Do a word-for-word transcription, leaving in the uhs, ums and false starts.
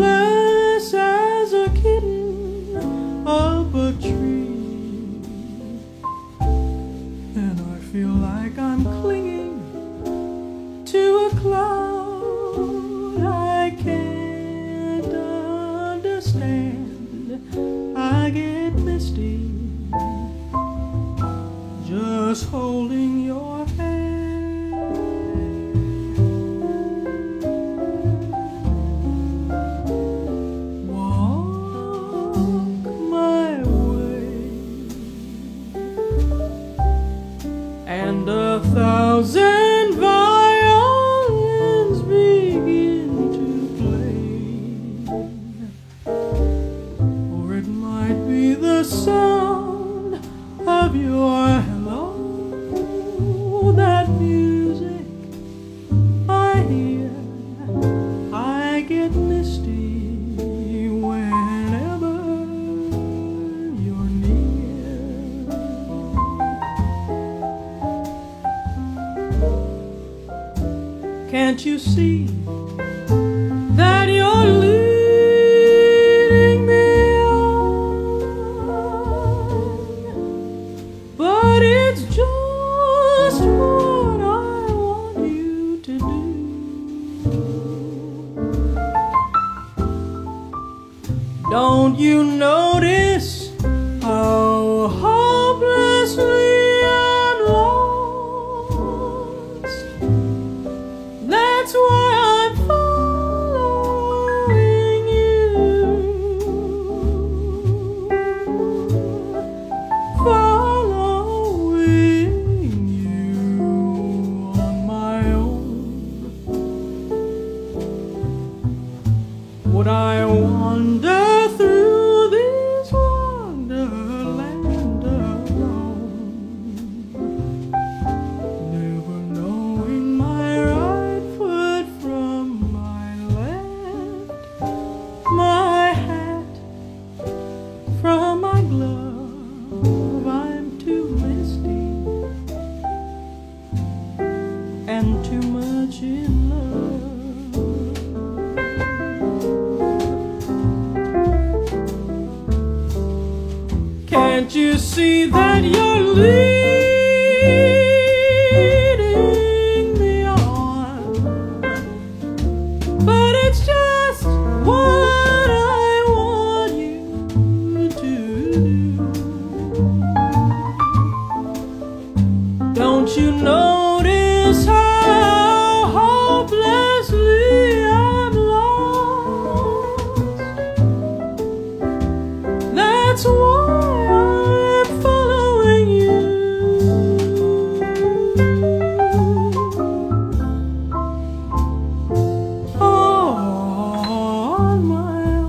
helpless as a kitten up a tree, and I feel like I'm clinging to a cloud I can't understand. I get misty just holding your hand. Walk my way, and a thousand violins begin to play, or it might be the sound of your hello, that music I hear. I get misty whenever you're near. Can't you see that you're leading me on? But it's just what I want you to do. Don't you notice how hopelessly I'm lost? That's why I'm following you, following you on my own. Would I wander through this wonderland alone, never knowing my right foot from my left, my hat from my glove? I'm too misty and too much in love. Can't you see that you're leading me on? But it's just what I want you to do. Don't you notice how hopelessly I'm lost? That's why I'm following you on my